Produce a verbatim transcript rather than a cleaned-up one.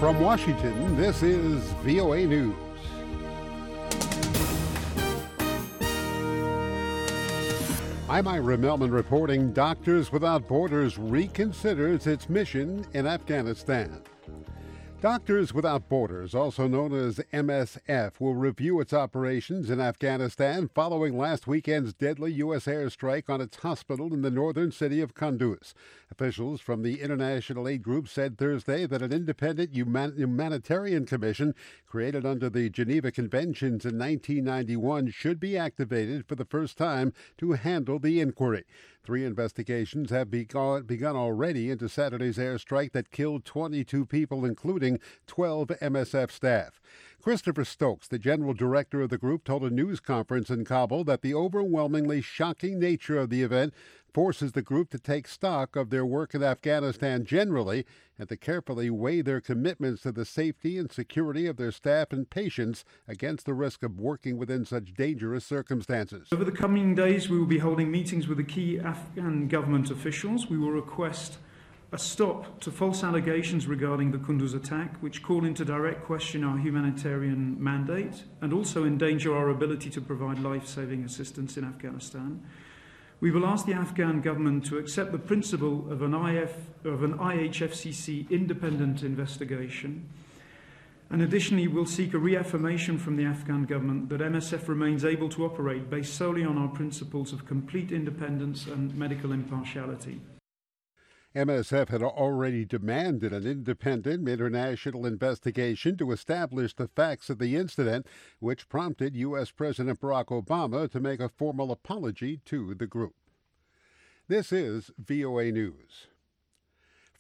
From Washington, this is V O A News. I'm Ira Melman reporting Doctors Without Borders reconsiders its mission in Afghanistan. Doctors Without Borders, also known as M S F, will review its operations in Afghanistan following last weekend's deadly U S airstrike on its hospital in the northern city of Kunduz. Officials from the International Aid Group said Thursday that an independent human- humanitarian commission created under the Geneva Conventions in nineteen ninety-one should be activated for the first time to handle the inquiry. Three investigations have begun, begun already into Saturday's airstrike that killed twenty-two people, including twelve M S F staff. Christopher Stokes, the general director of the group, told a news conference in Kabul that the overwhelmingly shocking nature of the event forces the group to take stock of their work in Afghanistan generally and to carefully weigh their commitments to the safety and security of their staff and patients against the risk of working within such dangerous circumstances. Over the coming days, we will be holding meetings with the key Afghan government officials. We will request a stop to false allegations regarding the Kunduz attack, which call into direct question our humanitarian mandate and also endanger our ability to provide life-saving assistance in Afghanistan. We will ask the Afghan government to accept the principle of an, I F, of an I H F C C independent investigation. And additionally, we'll seek a reaffirmation from the Afghan government that M S F remains able to operate based solely on our principles of complete independence and medical impartiality. M S F had already demanded an independent international investigation to establish the facts of the incident, which prompted U S President Barack Obama to make a formal apology to the group. This is V O A News.